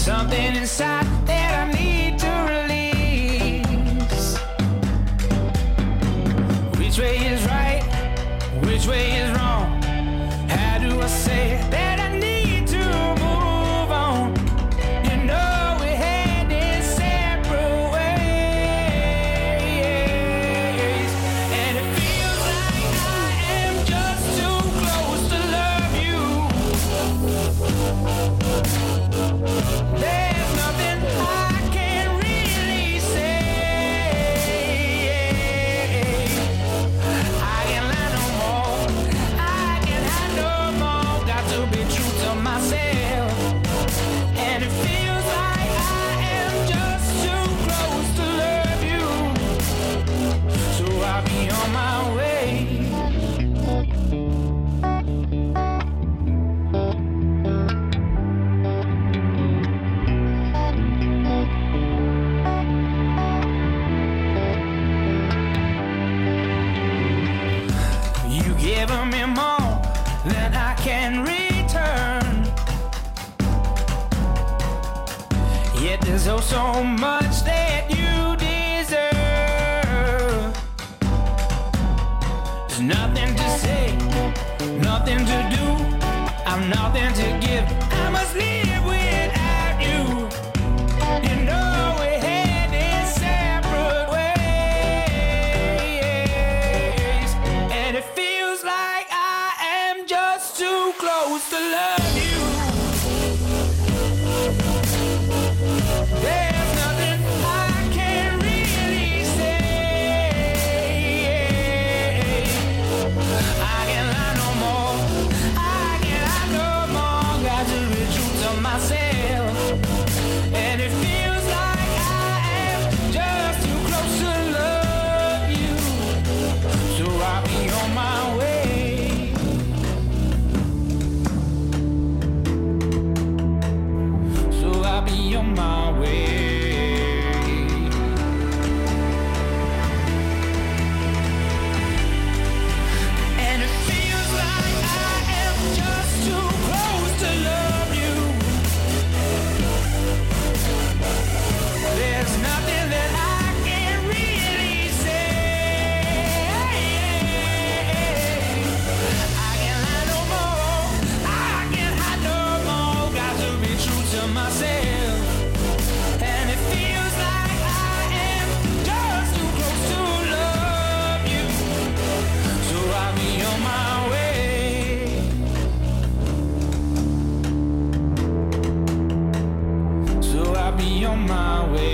something inside that I need to release. Which way is right? Which way is wrong? How do I say that I need to move on? You know we had in separate ways, and it feels like I am just too close to love you. There's nothing I can really say. I can't lie no more. I can't hide no more. Got to be true to myself. And it feels like I am just too close to love you. So I'll be on my way. You giving me more than I can return. Yet there's oh so much that you deserve. There's nothing to say, nothing to do. I'm nothing to give. I must live without you. You know we had in separate ways, and it feels like I am just too close to love you. There's nothing I can really say. I can't lie no more. I can't lie no more. Got to be true to myself. And it feels like I am just too close to love you. So I'll be on my way. So I'll be on my way. And it feels like I am just too close to love you. There's nothing that I can really say. I can't lie no more. I can't hide no more. Got to be true to myself. And it feels like I am just too close to love you. So I'll be on my way. So I'll be on my way.